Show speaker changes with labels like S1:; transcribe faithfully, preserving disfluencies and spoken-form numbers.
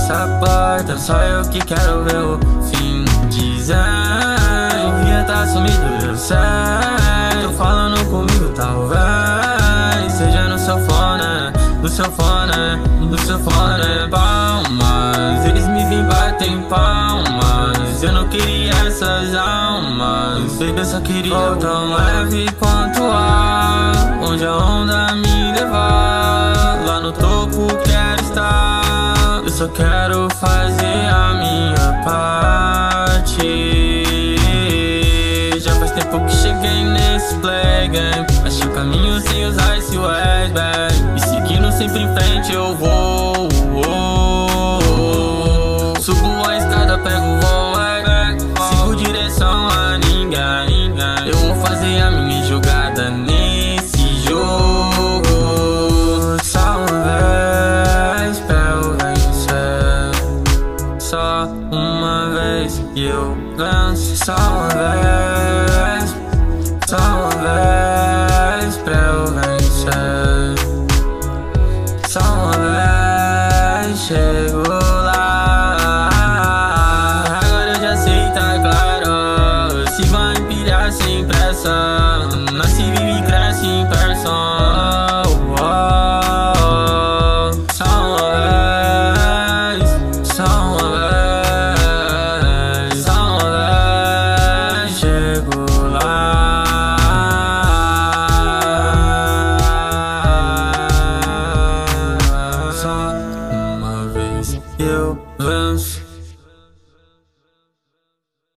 S1: essa porta, só eu que quero ver o fim dizer. O Ria tá sumido, eu sei. Tô falando comigo, talvez seja no seu fone, no seu fone, no seu fone. Palmas, eles me vêm batem palmas. Eu não queria essas almas, baby, eu só queria oh, tão leve quanto ar, onde a onda me levar. Lá no topo quero estar, eu só quero fazer a minha parte. Já faz tempo que cheguei nesse play game, achei o caminho sem usar esse westback, e seguindo sempre em frente eu vou. Subo a escada, pego o voo, sigo direção a ninguém. Eu vou fazer a minha jogada nesse jogo. Só uma vez pra eu vencer, só uma vez e eu venço. Só uma vez, só uma vez pra eu vencer, só uma vez chego lá. Agora eu já sei, tá claro, se vai empilhar sem pressa, nasce, vive e cresce em persona.